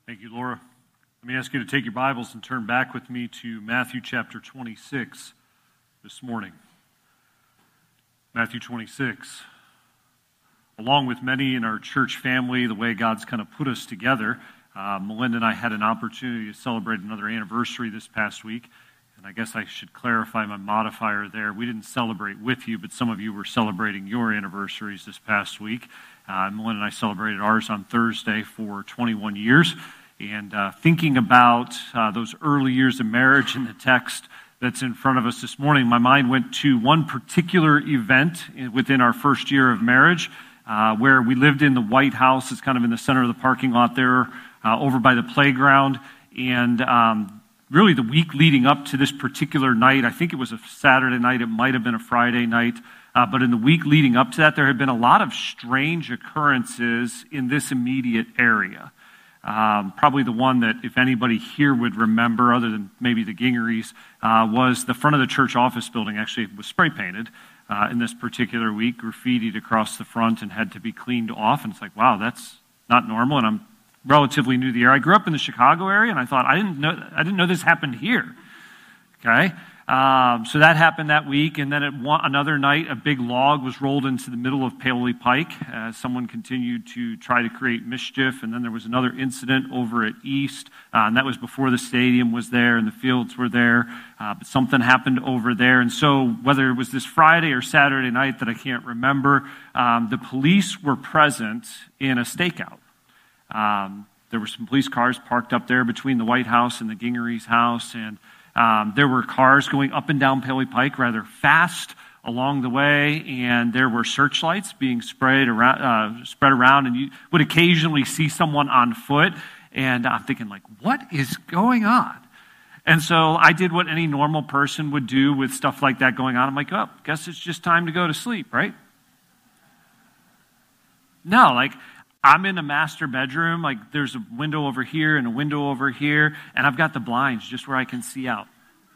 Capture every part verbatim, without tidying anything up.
Thank you, Laura. Let me ask you to take your Bibles and turn back with me to Matthew chapter twenty-six this morning. Matthew twenty-six. Along with many in our church family, the way God's kind of put us together, uh, Melinda and I had an opportunity to celebrate another anniversary this past week. And I guess I should clarify my modifier there. We didn't celebrate with you, but some of you were celebrating your anniversaries this past week. Uh, Melinda and I celebrated ours on Thursday for twenty-one years. And uh, thinking about uh, those early years of marriage in the text that's in front of us this morning, my mind went to one particular event within our first year of marriage uh, where we lived in the White House. It's kind of in the center of the parking lot there uh, over by the playground. And um, really the week leading up to this particular night, I think it was a Saturday night, it might have been a Friday night, uh, but in the week leading up to that, there had been a lot of strange occurrences in this immediate area. Um, probably the one that, if anybody here would remember, other than maybe the Gingeries, uh, was the front of the church office building actually was spray painted uh, in this particular week, graffitied across the front and had to be cleaned off. And it's like, wow, that's not normal. And I'm relatively new to the area. I grew up in the Chicago area, and I thought, I didn't know, I didn't know this happened here. Okay? Um, so that happened that week, and then at one, another night, a big log was rolled into the middle of Paoli Pike as someone continued to try to create mischief, and then there was another incident over at East, uh, and that was before the stadium was there and the fields were there, uh, but something happened over there, and so whether it was this Friday or Saturday night that I can't remember, um, the police were present in a stakeout. Um, there were some police cars parked up there between the White House and the Gingeries' house, and Um, there were cars going up and down Paoli Pike rather fast along the way, and there were searchlights being sprayed around, uh, spread around, and you would occasionally see someone on foot, and I'm thinking, like, what is going on? And so I did what any normal person would do with stuff like that going on. I'm like, oh, guess it's just time to go to sleep, right? No, like, I'm in a master bedroom, like there's a window over here and a window over here, and I've got the blinds just where I can see out.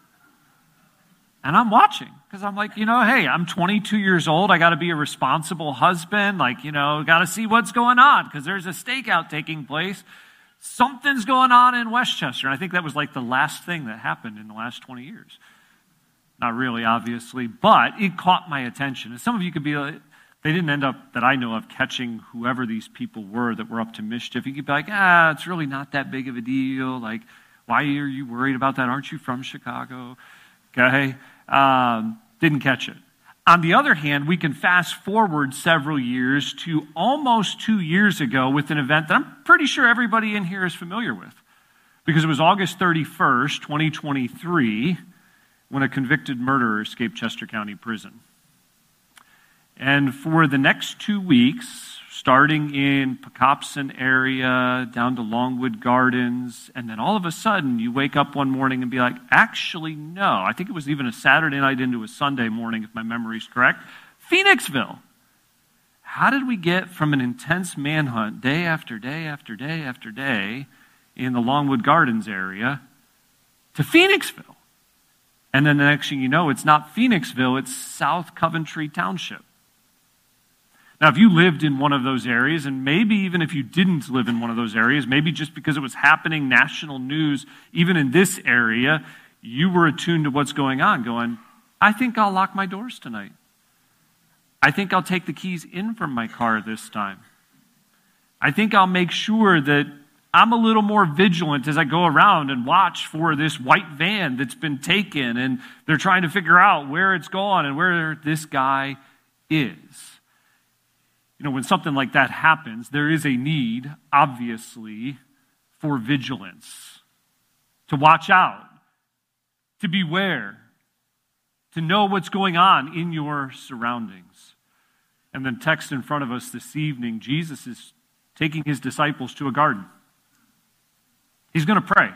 And I'm watching, because I'm like, you know, hey, I'm twenty-two years old, I got to be a responsible husband, like, you know, got to see what's going on, because there's a stakeout taking place. Something's going on in Westchester, and I think that was like the last thing that happened in the last twenty years. Not really, obviously, but it caught my attention. And some of you could be like, they didn't end up, that I know of, catching whoever these people were that were up to mischief. You could be like, ah, it's really not that big of a deal. Like, why are you worried about that? Aren't you from Chicago? Okay. Um, didn't catch it. On the other hand, we can fast forward several years to almost two years ago with an event that I'm pretty sure everybody in here is familiar with. Because it was August thirty-first, twenty twenty-three, when a convicted murderer escaped Chester County Prison. And for the next two weeks, starting in Pocopson area, down to Longwood Gardens, and then all of a sudden you wake up one morning and be like, actually, no. I think it was even a Saturday night into a Sunday morning, if my memory's correct. Phoenixville. How did we get from an intense manhunt day after day after day after day in the Longwood Gardens area to Phoenixville? And then the next thing you know, it's not Phoenixville, it's South Coventry Township. Now, if you lived in one of those areas, and maybe even if you didn't live in one of those areas, maybe just because it was happening, national news, even in this area, you were attuned to what's going on, going, I think I'll lock my doors tonight. I think I'll take the keys in from my car this time. I think I'll make sure that I'm a little more vigilant as I go around and watch for this white van that's been taken, and they're trying to figure out where it's gone and where this guy is. You know, when something like that happens, there is a need, obviously, for vigilance, to watch out, to beware, to know what's going on in your surroundings. And then text in front of us this evening, Jesus is taking his disciples to a garden. He's going to pray.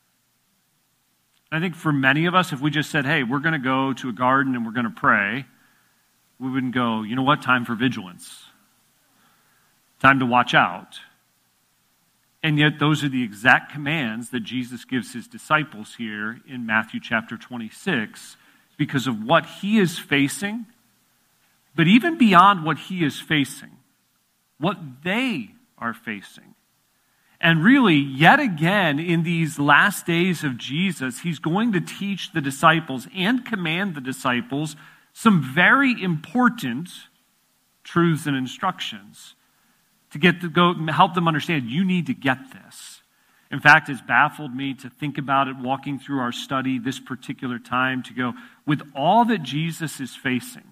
I think for many of us, if we just said, hey, we're going to go to a garden and we're going to pray, we wouldn't go, you know what, time for vigilance. Time to watch out. And yet those are the exact commands that Jesus gives his disciples here in Matthew chapter twenty-six because of what he is facing, but even beyond what he is facing, what they are facing. And really, yet again, in these last days of Jesus, he's going to teach the disciples and command the disciples some very important truths and instructions to get to go help them understand you need to get this. In fact, it's baffled me to think about it walking through our study this particular time to go, with all that Jesus is facing,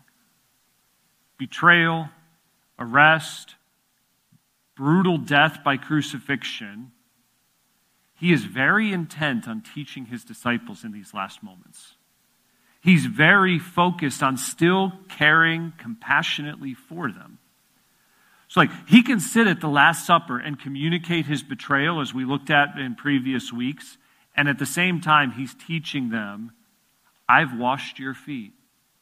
betrayal, arrest, brutal death by crucifixion, he is very intent on teaching his disciples in these last moments. He's very focused on still caring compassionately for them. So like he can sit at the Last Supper and communicate his betrayal as we looked at in previous weeks, and at the same time he's teaching them, I've washed your feet.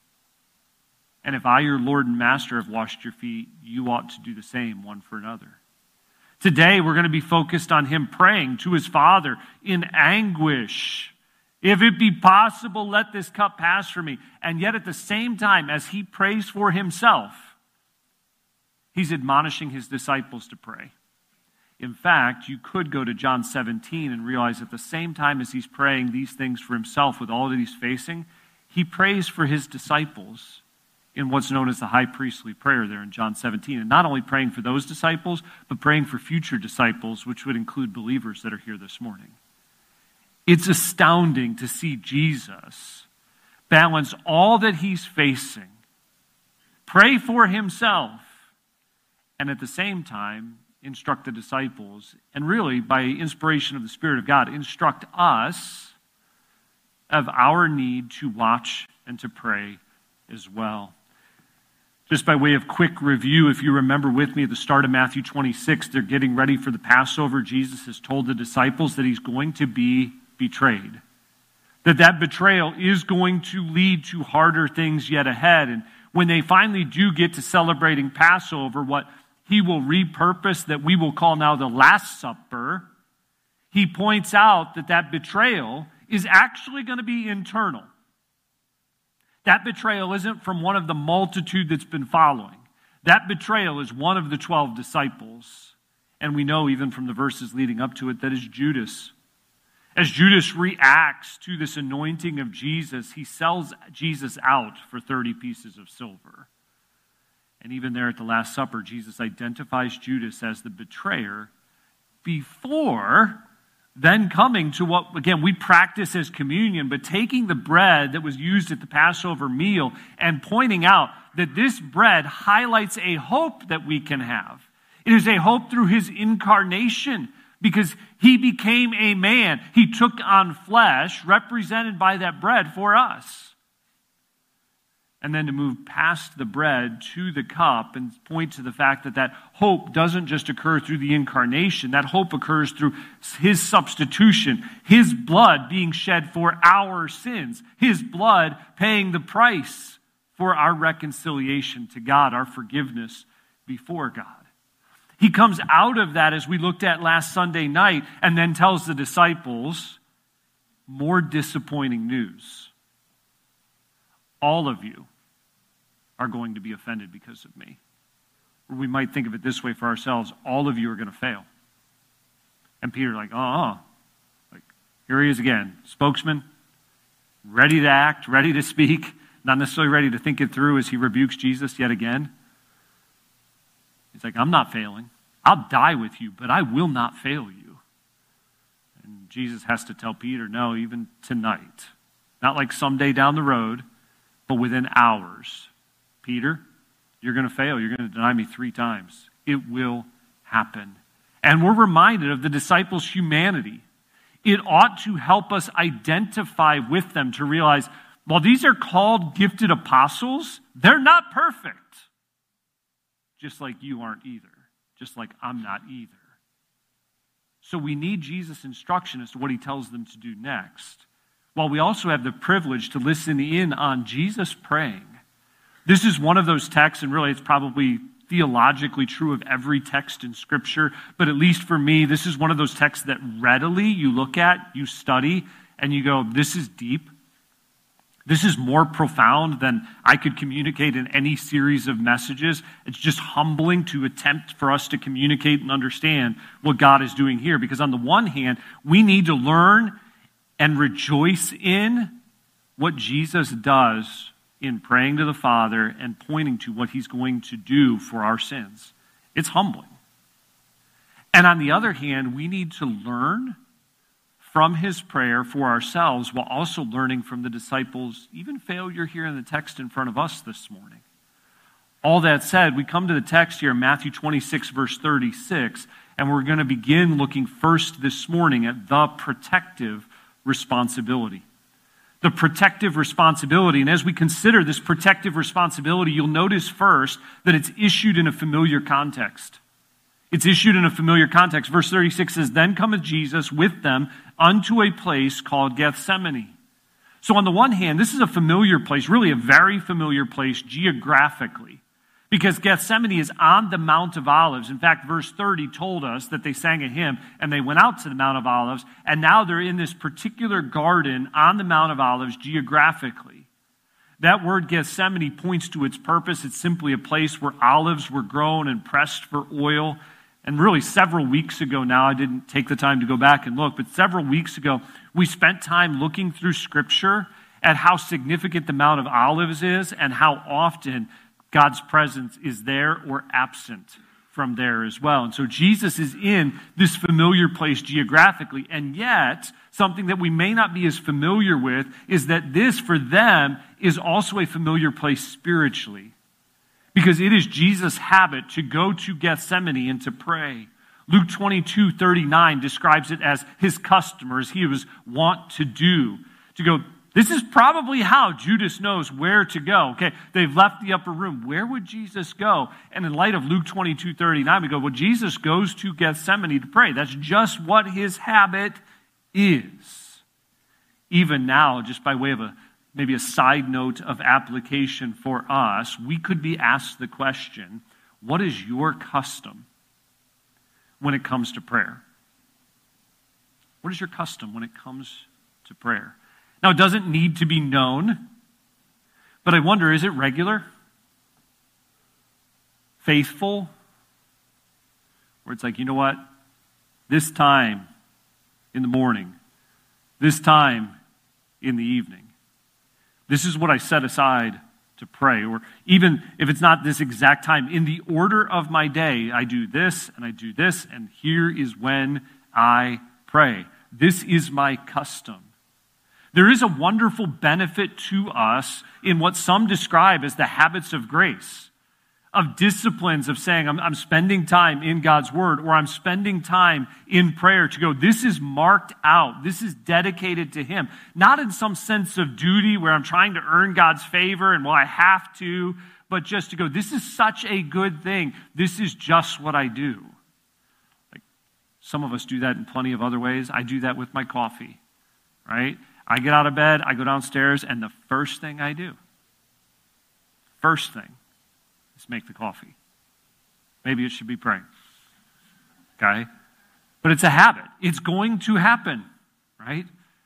And if I, your Lord and Master, have washed your feet, you ought to do the same one for another. Today we're going to be focused on him praying to his Father in anguish. If it be possible, let this cup pass from me. And yet at the same time, as he prays for himself, he's admonishing his disciples to pray. In fact, you could go to John seventeen and realize at the same time as he's praying these things for himself with all that he's facing, he prays for his disciples in what's known as the high priestly prayer there in John seventeen. And not only praying for those disciples, but praying for future disciples, which would include believers that are here this morning. It's astounding to see Jesus balance all that he's facing, pray for himself, and at the same time instruct the disciples, and really by inspiration of the Spirit of God, instruct us of our need to watch and to pray as well. Just by way of quick review, if you remember with me at the start of Matthew twenty-six, they're getting ready for the Passover. Jesus has told the disciples that he's going to be betrayed. That that betrayal is going to lead to harder things yet ahead. And when they finally do get to celebrating Passover, what he will repurpose that we will call now the Last Supper, he points out that that betrayal is actually going to be internal. That betrayal isn't from one of the multitude that's been following. That betrayal is one of the twelve disciples. And we know even from the verses leading up to it that is Judas. As Judas reacts to this anointing of Jesus, he sells Jesus out for thirty pieces of silver. And even there at the Last Supper, Jesus identifies Judas as the betrayer before then coming to what, again, we practice as communion, but taking the bread that was used at the Passover meal and pointing out that this bread highlights a hope that we can have. It is a hope through his incarnation, because he became a man. He took on flesh, represented by that bread for us. And then to move past the bread to the cup and point to the fact that that hope doesn't just occur through the incarnation. That hope occurs through his substitution, his blood being shed for our sins, his blood paying the price for our reconciliation to God, our forgiveness before God. He comes out of that, as we looked at last Sunday night, and then tells the disciples more disappointing news. All of you are going to be offended because of me. Or we might think of it this way for ourselves: all of you are going to fail. And Peter's like, uh-uh. Like, here he is again, spokesman, ready to act, ready to speak, not necessarily ready to think it through as he rebukes Jesus yet again. He's like, I'm not failing. I'll die with you, but I will not fail you. And Jesus has to tell Peter, no, even tonight. Not like someday down the road, but within hours. Peter, you're going to fail. You're going to deny me three times. It will happen. And we're reminded of the disciples' humanity. It ought to help us identify with them to realize, while these are called gifted apostles, they're not perfect. Just like you aren't either. Just like I'm not either. So we need Jesus' instruction as to what he tells them to do next. While we also have the privilege to listen in on Jesus praying. This is one of those texts, and really it's probably theologically true of every text in Scripture, but at least for me, this is one of those texts that readily you look at, you study, and you go, this is deep. This is more profound than I could communicate in any series of messages. It's just humbling to attempt for us to communicate and understand what God is doing here. Because on the one hand, we need to learn and rejoice in what Jesus does in praying to the Father and pointing to what he's going to do for our sins. It's humbling. And on the other hand, we need to learn from his prayer for ourselves while also learning from the disciples' even failure here in the text in front of us this morning. All that said, we come to the text here in Matthew twenty-six, verse thirty-six, and we're going to begin looking first this morning at the protective responsibility. The protective responsibility. And as we consider this protective responsibility, you'll notice first that it's issued in a familiar context. It's issued in a familiar context. Verse thirty-six says, "Then cometh Jesus with them unto a place called Gethsemane." So on the one hand, this is a familiar place, really a very familiar place geographically, because Gethsemane is on the Mount of Olives. In fact, verse thirty told us that they sang a hymn and they went out to the Mount of Olives, and now they're in this particular garden on the Mount of Olives geographically. That word Gethsemane points to its purpose. It's simply a place where olives were grown and pressed for oil. And really several weeks ago now, I didn't take the time to go back and look, but several weeks ago, we spent time looking through Scripture at how significant the Mount of Olives is and how often God's presence is there or absent from there as well. And so Jesus is in this familiar place geographically, and yet something that we may not be as familiar with is that this, for them, is also a familiar place spiritually. Because it is Jesus' habit to go to Gethsemane and to pray. Luke twenty-two thirty-nine describes it as his customers, he was wont to do. To go, this is probably how Judas knows where to go. Okay, they've left the upper room. Where would Jesus go? And in light of Luke twenty-two thirty-nine, we go, well, Jesus goes to Gethsemane to pray. That's just what his habit is. Even now, just by way of a maybe a side note of application for us, we could be asked the question, what is your custom when it comes to prayer? What is your custom when it comes to prayer? Now, it doesn't need to be known, but I wonder, is it regular? Faithful? Where it's like, you know what? This time in the morning, this time in the evening, this is what I set aside to pray. Or even if it's not this exact time, in the order of my day, I do this and I do this, and here is when I pray. This is my custom. There is a wonderful benefit to us in what some describe as the habits of grace, of disciplines of saying, I'm, I'm spending time in God's Word, or I'm spending time in prayer to go, this is marked out. This is dedicated to Him. Not in some sense of duty where I'm trying to earn God's favor and, well, I have to, but just to go, this is such a good thing. This is just what I do. Like some of us do that in plenty of other ways. I do that with my coffee, right? I get out of bed, I go downstairs, and the first thing I do, first thing, is make the coffee. Maybe it should be praying. Okay? But it's a habit. It's going to happen, right?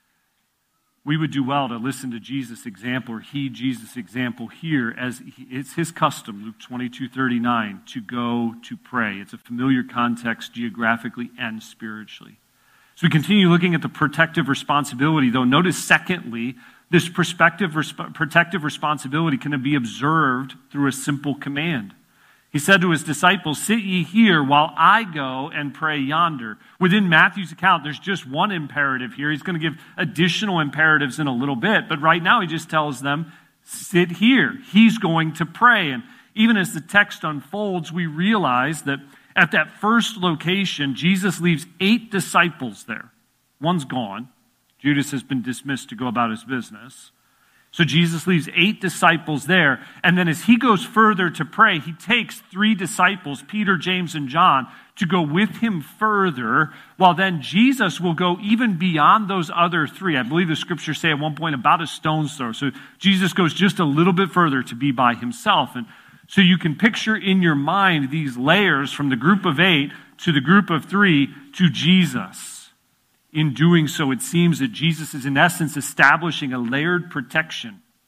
We would do well to listen to Jesus' example, or heed Jesus' example here, as he, it's his custom, Luke twenty-two thirty-nine, to go to pray. It's a familiar context geographically and spiritually. So we continue looking at the protective responsibility, though. Notice, secondly, this perspective, resp- protective responsibility can be observed through a simple command. He said to his disciples, sit ye here while I go and pray yonder. Within Matthew's account, there's just one imperative here. He's going to give additional imperatives in a little bit, but right now he just tells them, sit here. He's going to pray. And even as the text unfolds, we realize that at that first location, Jesus leaves eight disciples there. One's gone. Judas has been dismissed to go about his business. So Jesus leaves eight disciples there. And then as he goes further to pray, he takes three disciples, Peter, James, and John, to go with him further, while then Jesus will go even beyond those other three. I believe the scriptures say at one point about a stone's throw. So Jesus goes just a little bit further to be by himself. And so you can picture in your mind these layers from the group of eight to the group of three to Jesus. In doing so, it seems that Jesus is in essence establishing a layered protection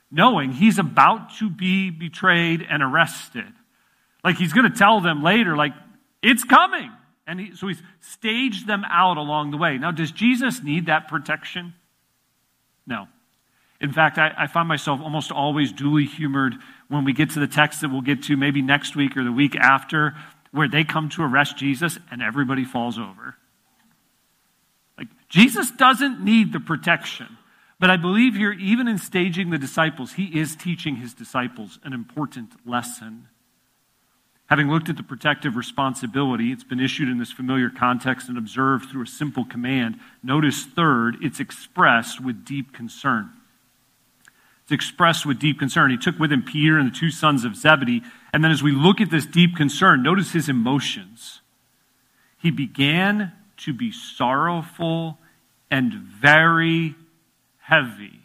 knowing he's about to be betrayed and arrested. Like he's going to tell them later, like, it's coming. And he, so he's staged them out along the way. Now, does Jesus need that protection? No. In fact, I, I find myself almost always duly humored when we get to the text that we'll get to maybe next week or the week after, where they come to arrest Jesus and everybody falls over. Like, Jesus doesn't need the protection. But I believe here, even in staging the disciples, he is teaching his disciples an important lesson. Having looked at the protective responsibility, it's been issued in this familiar context and observed through a simple command. Notice third, it's expressed with deep concern. It's expressed with deep concern. He took with him Peter and the two sons of Zebedee. And then as we look at this deep concern, notice his emotions. He began to be sorrowful and very heavy.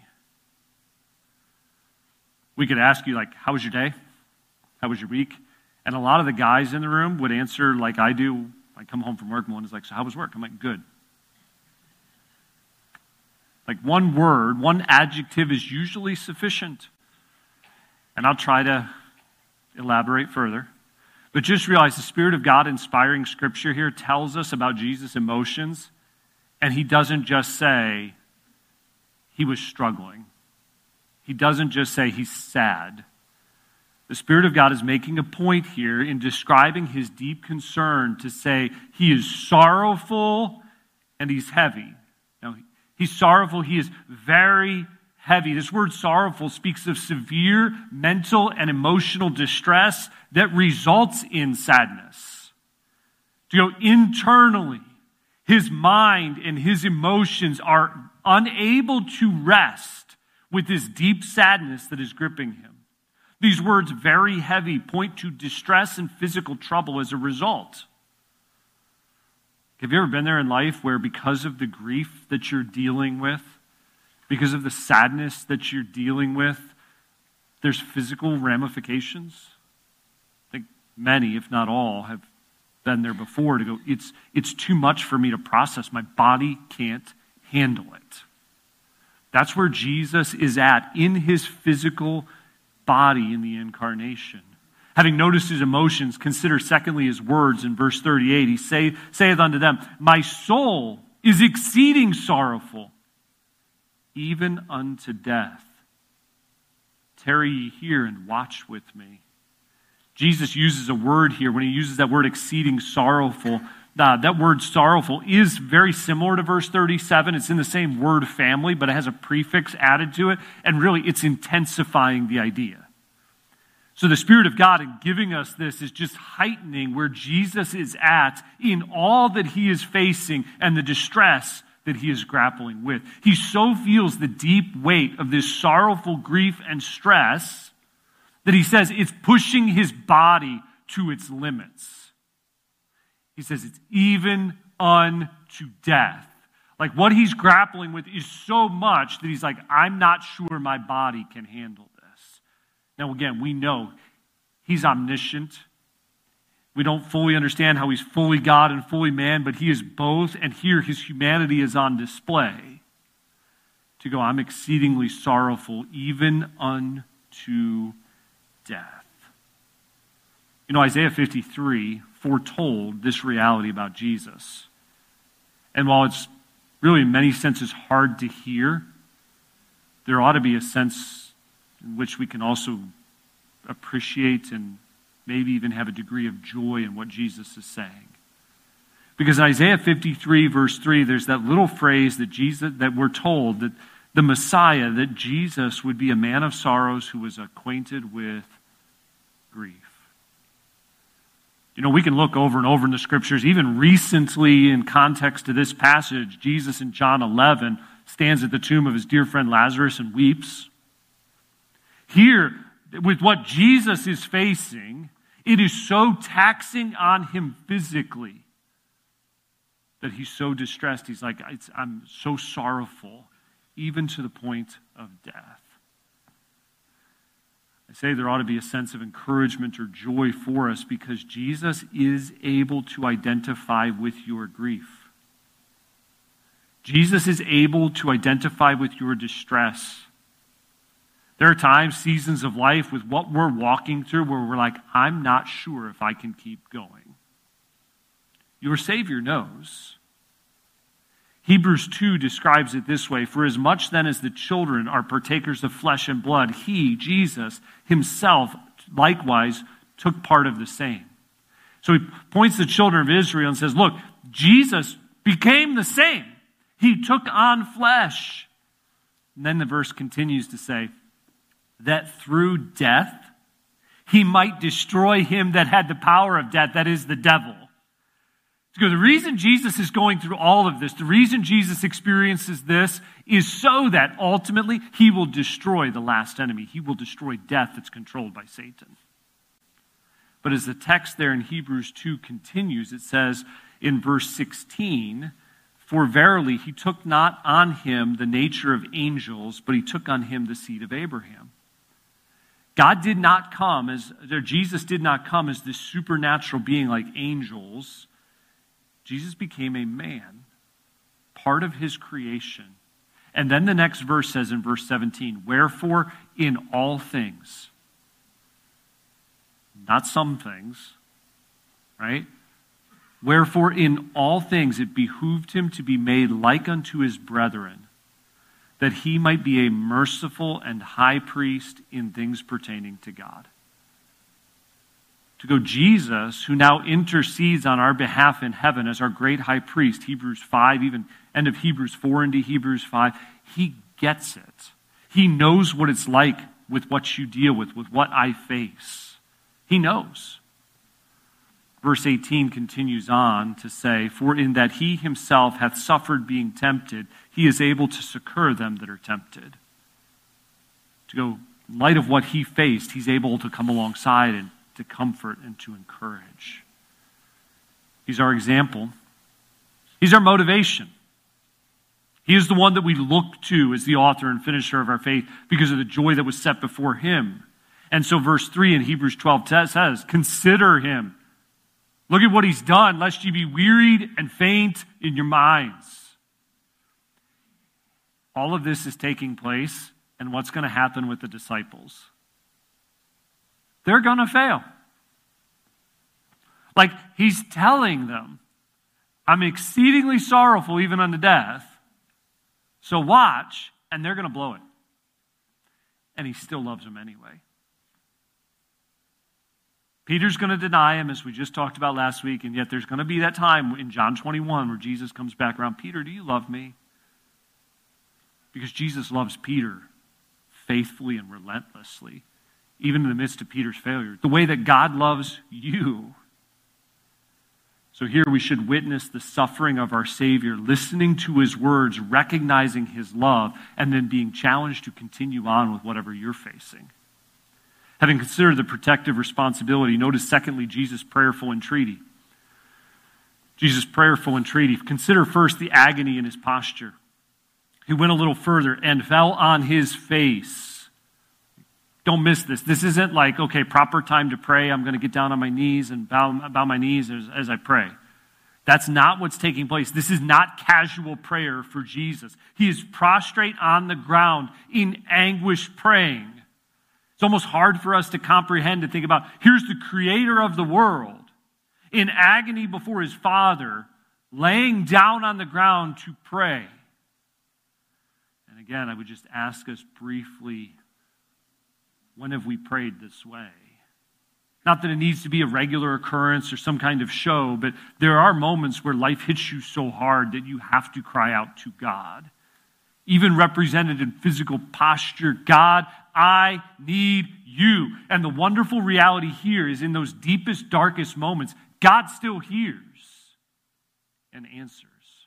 We could ask you, like, how was your day? How was your week? And a lot of the guys in the room would answer like I do. I come home from work and one is like, so how was work? I'm like, good. Like one word, one adjective is usually sufficient. And I'll try to elaborate further. But just realize the Spirit of God inspiring Scripture here tells us about Jesus' emotions. And he doesn't just say he was struggling. He doesn't just say he's sad. The Spirit of God is making a point here in describing his deep concern to say he is sorrowful and he's heavy. Now, he's sorrowful, he is very heavy. This word sorrowful speaks of severe mental and emotional distress that results in sadness. To go internally, his mind and his emotions are unable to rest with this deep sadness that is gripping him. These words, very heavy, point to distress and physical trouble as a result. Have you ever been there in life where because of the grief that you're dealing with, because of the sadness that you're dealing with, there's physical ramifications? I think many, if not all, have been there before to go, it's, it's too much for me to process. My body can't handle it. That's where Jesus is at in his physical body in the incarnation. Having noticed his emotions, consider secondly his words in verse thirty-eight. He say, saith unto them, my soul is exceeding sorrowful, even unto death. Tarry ye here and watch with me. Jesus uses a word here. When he uses that word exceeding sorrowful, uh, that word sorrowful is very similar to verse thirty-seven. It's in the same word family, but it has a prefix added to it. And really, it's intensifying the idea. So the Spirit of God in giving us this is just heightening where Jesus is at in all that he is facing and the distress that he is grappling with. He so feels the deep weight of this sorrowful grief and stress that he says it's pushing his body to its limits. He says it's even unto death. Like what he's grappling with is so much that he's like, I'm not sure my body can handle this. Now again, we know he's omniscient. We don't fully understand how he's fully God and fully man, but he is both, and here his humanity is on display. To go, I'm exceedingly sorrowful, even unto death. You know, Isaiah fifty-three foretold this reality about Jesus. And while it's really in many senses hard to hear, there ought to be a sense in which we can also appreciate and maybe even have a degree of joy in what Jesus is saying. Because in Isaiah fifty-three, verse three, there's that little phrase that Jesus that we're told that the Messiah, that Jesus would be a man of sorrows who was acquainted with grief. You know, we can look over and over in the scriptures, even recently in context to this passage, Jesus in John eleven stands at the tomb of his dear friend Lazarus and weeps. Here, with what Jesus is facing, it is so taxing on him physically that he's so distressed. He's like, it's, I'm so sorrowful, even to the point of death. I say there ought to be a sense of encouragement or joy for us because Jesus is able to identify with your grief. Jesus is able to identify with your distress. There are times, seasons of life with what we're walking through where we're like, I'm not sure if I can keep going. Your Savior knows. Hebrews two describes it this way: for as much then as the children are partakers of flesh and blood, he, Jesus, himself likewise took part of the same. So he points to the children of Israel and says, look, Jesus became the same. He took on flesh. And then the verse continues to say, that through death he might destroy him that had the power of death, that is the devil. So the reason Jesus is going through all of this, the reason Jesus experiences this, is so that ultimately he will destroy the last enemy. He will destroy death that's controlled by Satan. But as the text there in Hebrews two continues, it says in verse sixteen, for verily he took not on him the nature of angels, but he took on him the seed of Abraham. God did not come as, or Jesus did not come as this supernatural being like angels. Jesus became a man, part of his creation. And then the next verse says in verse seventeen, wherefore in all things, not some things, right? Wherefore in all things it behooved him to be made like unto his brethren, that he might be a merciful and high priest in things pertaining to God. To go, Jesus, who now intercedes on our behalf in heaven as our great high priest, Hebrews five, even end of Hebrews four into Hebrews five, he gets it. He knows what it's like with what you deal with, with what I face. He knows. Verse eighteen continues on to say, for in that he himself hath suffered being tempted, he is able to succor them that are tempted. To go, in light of what he faced, he's able to come alongside and to comfort and to encourage. He's our example. He's our motivation. He is the one that we look to as the author and finisher of our faith because of the joy that was set before him. And so verse three in Hebrews twelve says, consider him. Look at what he's done, lest ye be wearied and faint in your minds. All of this is taking place, and what's going to happen with the disciples? They're going to fail. Like, he's telling them, I'm exceedingly sorrowful even unto death, so watch, and they're going to blow it. And he still loves them anyway. Peter's going to deny him, as we just talked about last week, and yet there's going to be that time in John twenty-one where Jesus comes back around. Peter, do you love me? Because Jesus loves Peter faithfully and relentlessly, even in the midst of Peter's failure, the way that God loves you. So here we should witness the suffering of our Savior, listening to his words, recognizing his love, and then being challenged to continue on with whatever you're facing. Having considered the protective responsibility, notice secondly, Jesus' prayerful entreaty. Jesus' prayerful entreaty. Consider first the agony in his posture. He went a little further and fell on his face. Don't miss this. This isn't like, okay, proper time to pray. I'm going to get down on my knees and bow, bow my knees as, as I pray. That's not what's taking place. This is not casual prayer for Jesus. He is prostrate on the ground in anguish praying. It's almost hard for us to comprehend and think about, here's the creator of the world in agony before his Father, laying down on the ground to pray. And again, I would just ask us briefly, when have we prayed this way? Not that it needs to be a regular occurrence or some kind of show, but there are moments where life hits you so hard that you have to cry out to God. Even represented in physical posture, God, I need you. And the wonderful reality here is in those deepest, darkest moments, God still hears and answers.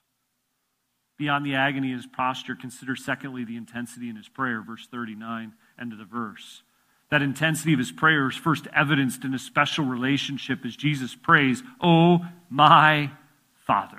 Beyond the agony in his posture, consider secondly the intensity in his prayer, verse thirty-nine, end of the verse. That intensity of his prayer is first evidenced in a special relationship as Jesus prays, "Oh, my Father."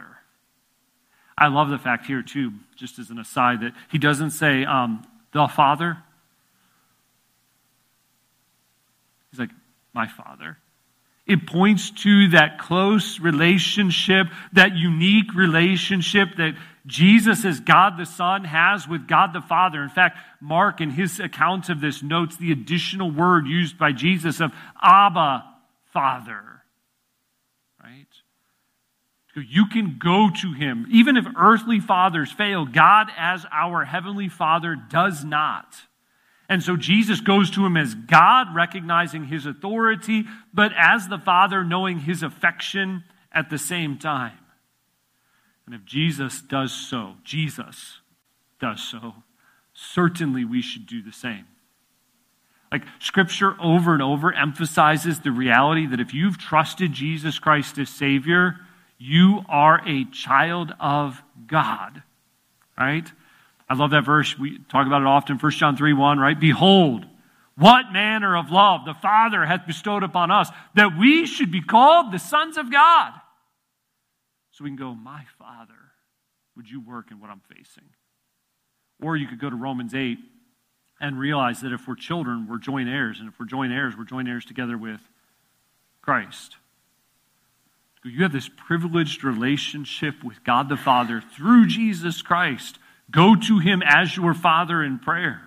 I love the fact here, too, just as an aside, that he doesn't say, um, the Father. He's like, my Father. It points to that close relationship, that unique relationship that Jesus as God the Son has with God the Father. In fact, Mark in his account of this notes the additional word used by Jesus of Abba, Father. Right? So you can go to him. Even if earthly fathers fail, God as our heavenly Father does not. And so Jesus goes to him as God, recognizing his authority, but as the Father, knowing his affection at the same time. And if Jesus does so, Jesus does so, certainly we should do the same. Like Scripture over and over emphasizes the reality that if you've trusted Jesus Christ as Savior, you are a child of God, right? I love that verse. We talk about it often, First John three one, right? Behold, what manner of love the Father hath bestowed upon us, that we should be called the sons of God. So we can go, my Father, would you work in what I'm facing? Or you could go to Romans eight and realize that if we're children, we're joint heirs. And if we're joint heirs, we're joint heirs together with Christ. You have this privileged relationship with God the Father through Jesus Christ. Go to him as your Father in prayer.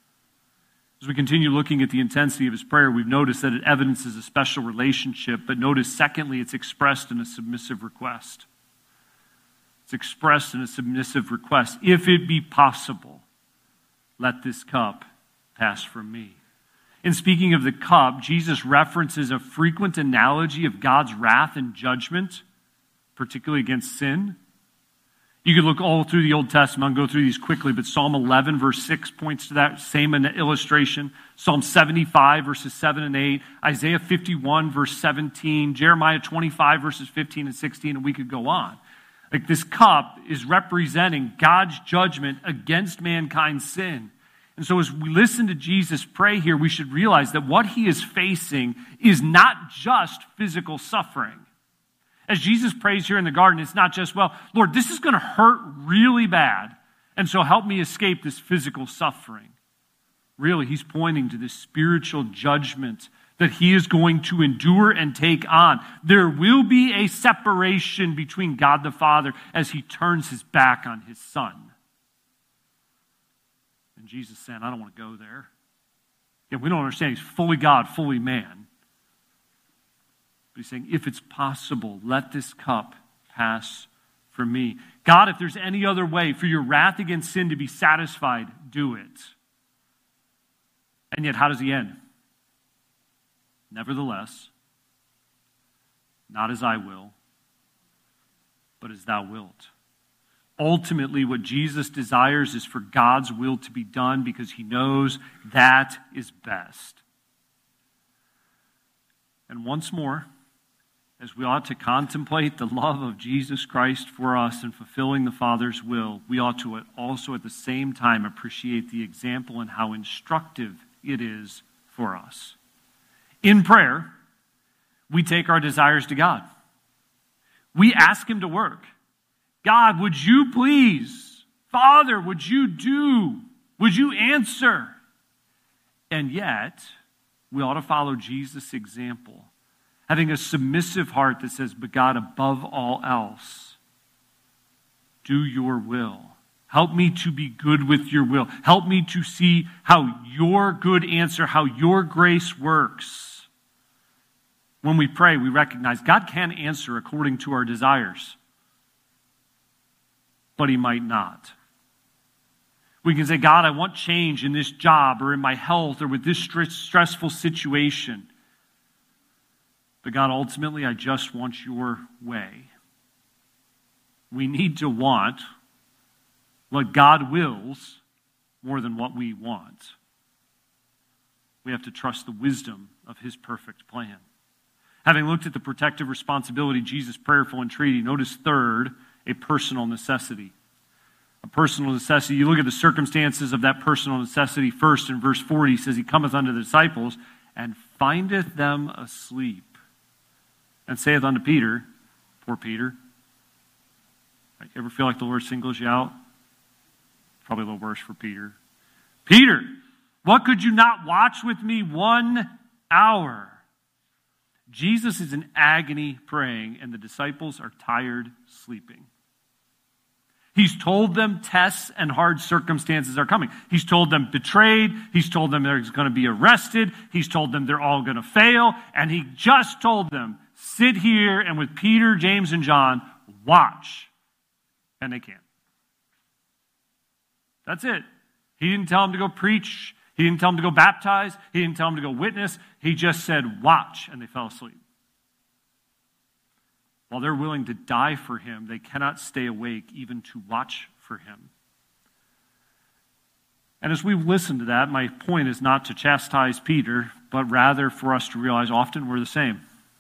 As we continue looking at the intensity of his prayer, we've noticed that it evidences a special relationship, but notice, secondly, it's expressed in a submissive request. It's expressed in a submissive request. If it be possible, let this cup pass from me. In speaking of the cup, Jesus references a frequent analogy of God's wrath and judgment, particularly against sin. You could look all through the Old Testament. I'll go through these quickly, but Psalm eleven, verse six points to that same illustration. Psalm seventy-five, verses seven and eight. Isaiah fifty-one, verse seventeen. Jeremiah twenty-five, verses fifteen and sixteen, and we could go on. Like this cup is representing God's judgment against mankind's sin. And so as we listen to Jesus pray here, we should realize that what he is facing is not just physical suffering. As Jesus prays here in the garden, it's not just, well, Lord, this is going to hurt really bad, and so help me escape this physical suffering. Really, he's pointing to this spiritual judgment that he is going to endure and take on. There will be a separation between God the Father as he turns his back on his Son. And Jesus said, I don't want to go there. Yeah, we don't understand. He's fully God, fully man. But he's saying, if it's possible, let this cup pass from me. God, if there's any other way for your wrath against sin to be satisfied, do it. And yet, how does he end? Nevertheless, not as I will, but as thou wilt. Ultimately, what Jesus desires is for God's will to be done because he knows that is best. And once more, as we ought to contemplate the love of Jesus Christ for us in fulfilling the Father's will, we ought to also at the same time appreciate the example and how instructive it is for us. In prayer, we take our desires to God. We ask him to work. God, would you please? Father, would you do? Would you answer? And yet, we ought to follow Jesus' example, having a submissive heart that says, but God, above all else, do your will. Help me to be good with your will. Help me to see how your good answer, how your grace works. When we pray, we recognize God can answer according to our desires, but he might not. We can say, God, I want change in this job or in my health or with this stressful situation. But God, ultimately, I just want your way. We need to want what God wills more than what we want. We have to trust the wisdom of his perfect plan. Having looked at the protective responsibility, Jesus' prayerful entreaty, notice third, a personal necessity. A personal necessity. You look at the circumstances of that personal necessity first in verse forty. He says, he cometh unto the disciples and findeth them asleep. And saith unto Peter, poor Peter. You ever feel like the Lord singles you out? Probably a little worse for Peter. Peter, what could you not watch with me one hour? Jesus is in agony praying, and the disciples are tired sleeping. He's told them tests and hard circumstances are coming. He's told them betrayed. He's told them they're going to be arrested. He's told them they're all going to fail. And he just told them, sit here and with Peter, James, and John, watch. And they can't. That's it. He didn't tell them to go preach. He didn't tell them to go baptize. He didn't tell them to go witness. He just said, watch. And they fell asleep. While they're willing to die for him, they cannot stay awake even to watch for him. And as we listen to that, my point is not to chastise Peter, but rather for us to realize often we're the same.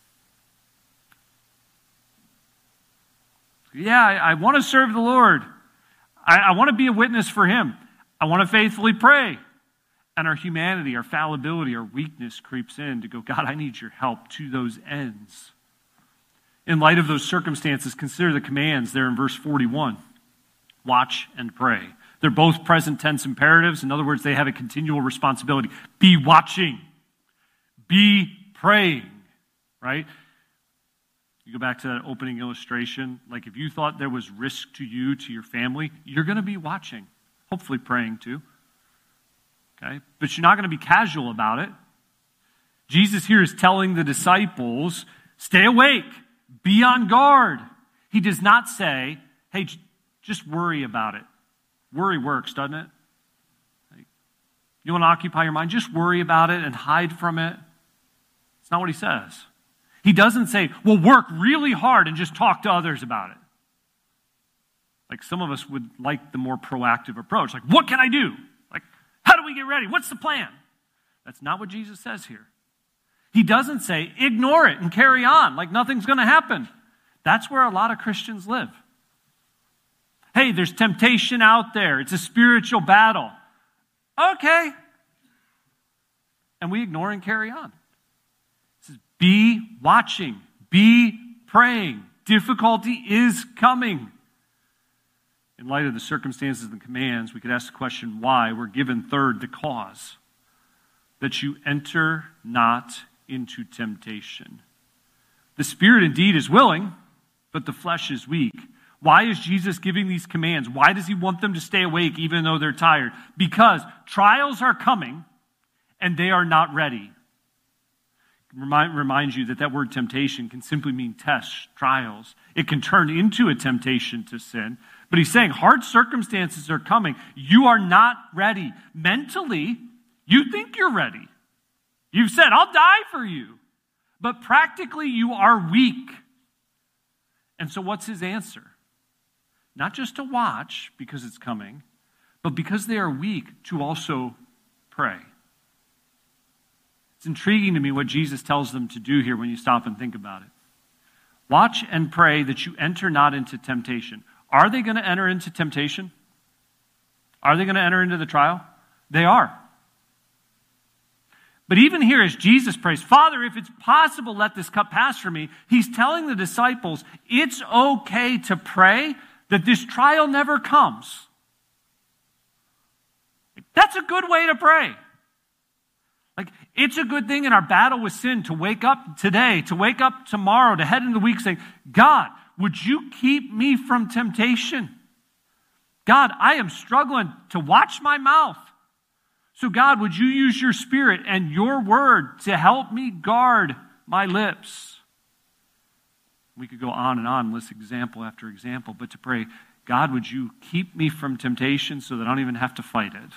Yeah, I, I want to serve the Lord. I, I want to be a witness for him. I want to faithfully pray. And our humanity, our fallibility, our weakness creeps in to go, God, I need your help to those ends. In light of those circumstances, consider the commands there in verse forty-one. Watch and pray. They're both present tense imperatives. In other words, they have a continual responsibility. Be watching. Be praying. Right? You go back to that opening illustration. Like if you thought there was risk to you, to your family, you're going to be watching. Hopefully praying too. Okay? But you're not going to be casual about it. Jesus here is telling the disciples, stay awake. Be on guard. He does not say, hey, just worry about it. Worry works, doesn't it? Like, you want to occupy your mind? Just worry about it and hide from it. It's not what he says. He doesn't say, well, work really hard and just talk to others about it. Like some of us would like the more proactive approach. Like, what can I do? Like, how do we get ready? What's the plan? That's not what Jesus says here. He doesn't say, ignore it and carry on like nothing's going to happen. That's where a lot of Christians live. Hey, there's temptation out there. It's a spiritual battle. Okay. And we ignore and carry on. It says, be watching. Be praying. Difficulty is coming. In light of the circumstances and commands, we could ask the question why. We're given third, the cause. That you enter not into temptation. The spirit indeed is willing, but the flesh is weak. Why is Jesus giving these commands? Why does he want them to stay awake even though they're tired? Because trials are coming and they are not ready. Remind, remind you that that word temptation can simply mean tests, trials. It can turn into a temptation to sin. But he's saying hard circumstances are coming. You are not ready. Mentally, you think you're ready. You've said, I'll die for you. But practically, you are weak. And so what's his answer? Not just to watch because it's coming, but because they are weak, to also pray. It's intriguing to me what Jesus tells them to do here when you stop and think about it. Watch and pray that you enter not into temptation. Are they going to enter into temptation? Are they going to enter into the trial? They are. But even here as Jesus prays, Father, if it's possible, let this cup pass from me. He's telling the disciples, it's okay to pray that this trial never comes. That's a good way to pray. Like, it's a good thing in our battle with sin to wake up today, to wake up tomorrow, to head into the week saying, God, would you keep me from temptation? God, I am struggling to watch my mouth. So God, would you use your Spirit and your word to help me guard my lips? We could go on and on, list example after example, but to pray, God, would you keep me from temptation so that I don't even have to fight it?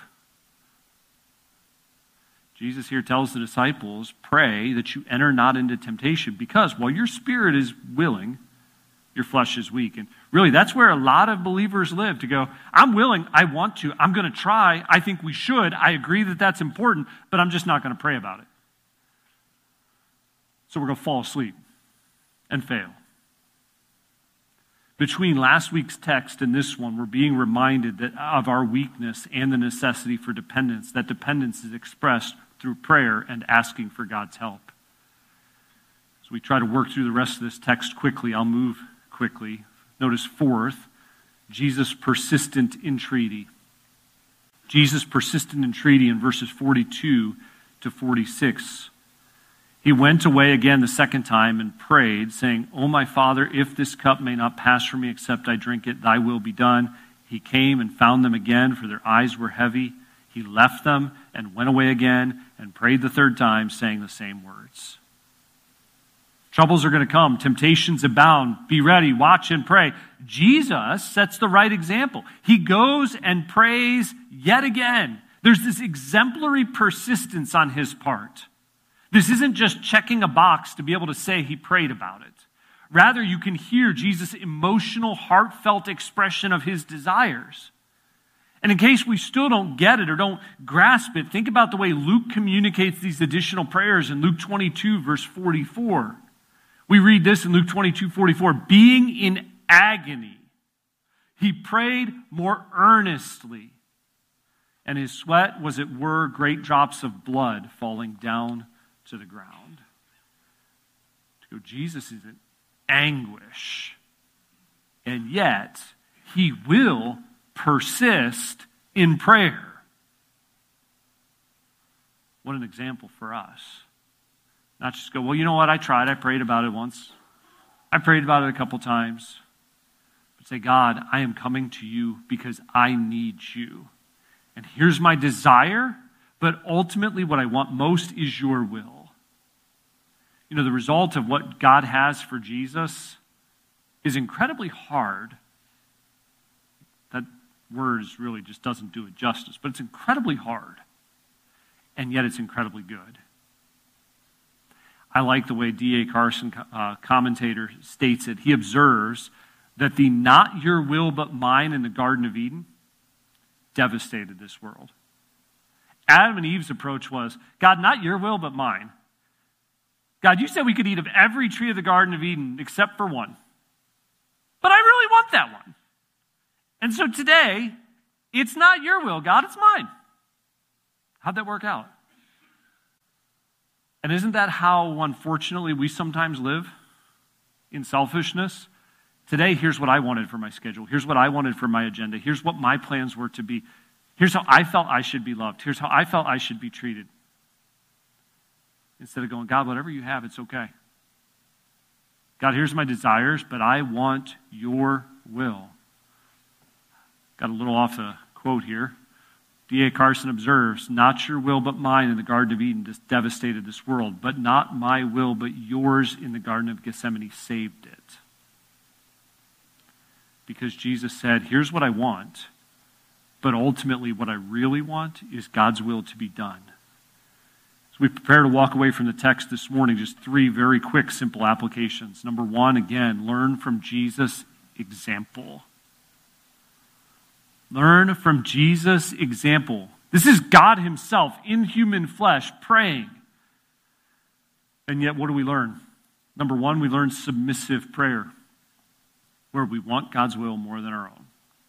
Jesus here tells the disciples, pray that you enter not into temptation, because while your spirit is willing, your flesh is weak. And really, that's where a lot of believers live, to go, I'm willing, I want to, I'm going to try, I think we should, I agree that that's important, but I'm just not going to pray about it. So we're going to fall asleep and fail. Between last week's text and this one, we're being reminded that of our weakness and the necessity for dependence. That dependence is expressed through prayer and asking for God's help. As we try to work through the rest of this text quickly, I'll move quickly. Notice fourth, Jesus' persistent entreaty. Jesus' persistent entreaty in verses forty-two to forty-six. He went away again the second time and prayed, saying, O my Father, if this cup may not pass from me except I drink it, thy will be done. He came and found them again, for their eyes were heavy. He left them and went away again and prayed the third time, saying the same words. Troubles are going to come. Temptations abound. Be ready. Watch and pray. Jesus sets the right example. He goes and prays yet again. There's this exemplary persistence on his part. This isn't just checking a box to be able to say he prayed about it. Rather, you can hear Jesus' emotional, heartfelt expression of his desires. And in case we still don't get it or don't grasp it, think about the way Luke communicates these additional prayers in Luke twenty-two, verse forty-four. We read this in Luke twenty-two, forty-four. Being in agony, he prayed more earnestly, and his sweat was, it were, great drops of blood falling down to the ground. To go, Jesus is in anguish, and yet he will persist in prayer. What an example for us. Not just go, well, you know what, I tried, I prayed about it once. I prayed about it a couple times. But say, God, I am coming to you because I need you. And here's my desire, but ultimately what I want most is your will. You know, the result of what God has for Jesus is incredibly hard. That word really just doesn't do it justice, but it's incredibly hard. And yet it's incredibly good. I like the way D A Carson, uh, commentator, states it. He observes that the not your will but mine in the Garden of Eden devastated this world. Adam and Eve's approach was, God, not your will but mine. God, you said we could eat of every tree of the Garden of Eden except for one. But I really want that one. And so today, it's not your will, God, it's mine. How'd that work out? And isn't that how, unfortunately, we sometimes live? In selfishness? Today, here's what I wanted for my schedule. Here's what I wanted for my agenda. Here's what my plans were to be. Here's how I felt I should be loved. Here's how I felt I should be treated. Instead of going, God, whatever you have, it's okay. God, here's my desires, but I want your will. Got a little off the quote here. D A Carson observes, not your will but mine in the Garden of Eden just devastated this world, but not my will but yours in the Garden of Gethsemane saved it. Because Jesus said, here's what I want, but ultimately what I really want is God's will to be done. As we prepare to walk away from the text this morning, just three very quick, simple applications. Number one, again, learn from Jesus' example. Learn from Jesus' example. This is God himself in human flesh praying. And yet, what do we learn? Number one, we learn submissive prayer, where we want God's will more than our own.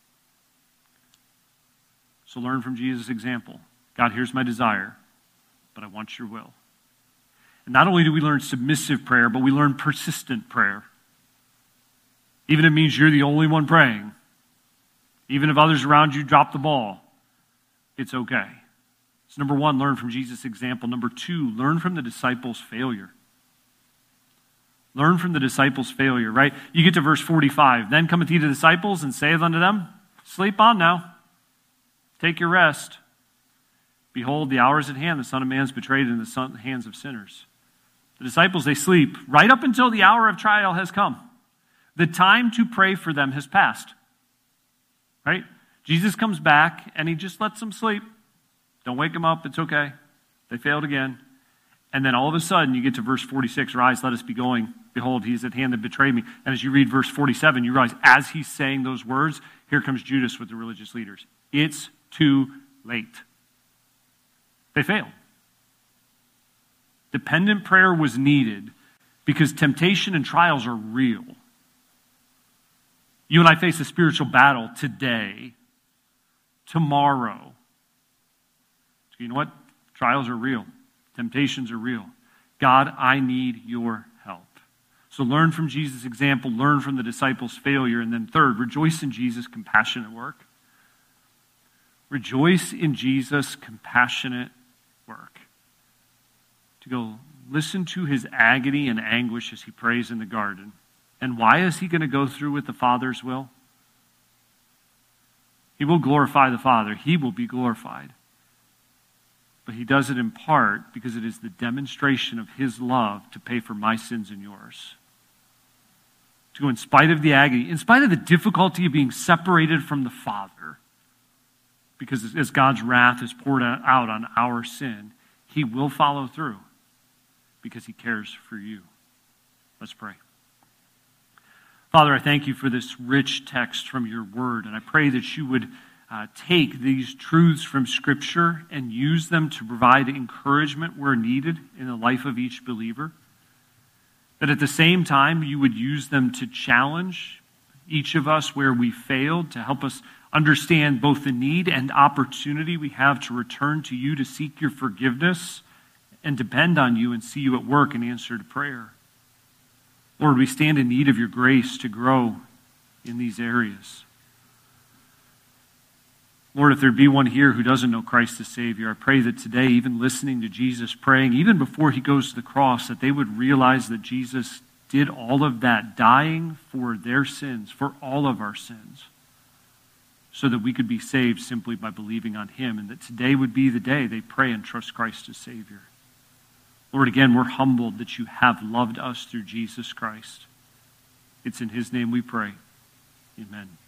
So learn from Jesus' example. God, here's my desire, but I want your will. And not only do we learn submissive prayer, but we learn persistent prayer. Even if it means you're the only one praying. Even if others around you drop the ball, it's okay. So number one, learn from Jesus' example. Number two, learn from the disciples' failure. Learn from the disciples' failure, right? You get to verse forty-five. Then cometh he to the disciples and saith unto them, sleep on now. Take your rest. Behold, the hour is at hand. The Son of Man is betrayed in the hands of sinners. The disciples, they sleep right up until the hour of trial has come. The time to pray for them has passed. Right? Jesus comes back and he just lets them sleep. Don't wake them up. It's okay. They failed again. And then all of a sudden you get to verse forty-six. Rise, let us be going. Behold, he is at hand that betrayed me. And as you read verse forty-seven, you realize as he's saying those words, here comes Judas with the religious leaders. It's too late. They failed. Dependent prayer was needed because temptation and trials are real. You and I face a spiritual battle today, tomorrow. So you know what? Trials are real. Temptations are real. God, I need your help. So learn from Jesus' example, learn from the disciples' failure, and then third, rejoice in Jesus' compassionate work. Rejoice in Jesus' compassionate work. To go, Listen to his agony and anguish as he prays in the garden. And why is he going to go through with the Father's will? He will glorify the Father. He will be glorified. But he does it in part because it is the demonstration of his love to pay for my sins and yours. To go in spite of the agony, in spite of the difficulty of being separated from the Father, because as God's wrath is poured out on our sin, he will follow through because he cares for you. Let's pray. Father, I thank you for this rich text from your word, and I pray that you would uh, take these truths from Scripture and use them to provide encouragement where needed in the life of each believer. That at the same time, you would use them to challenge each of us where we failed, to help us understand both the need and opportunity we have to return to you, to seek your forgiveness, and depend on you and see you at work in answer to prayer. Lord, we stand in need of your grace to grow in these areas. Lord, if there be one here who doesn't know Christ as Savior, I pray that today, even listening to Jesus praying, even before he goes to the cross, that they would realize that Jesus did all of that, dying for their sins, for all of our sins, so that we could be saved simply by believing on him, and that today would be the day they pray and trust Christ as Savior. Lord, again, we're humbled that you have loved us through Jesus Christ. It's in his name we pray. Amen.